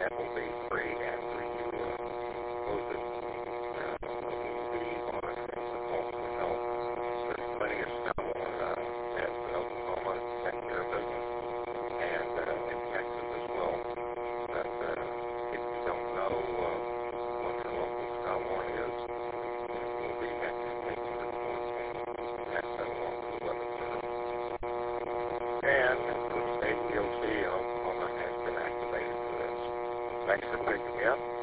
that will be free after you close it. We'll be monitoring the pulse of health. There's plenty of snow at Oklahoma taking care of business, and in Texas as well. But if you don't know what your local snow warning is, we'll be making reports and pass that along to the Weather Service. And the state DOT in Oklahoma has been activated for this. Thanks for picking me up.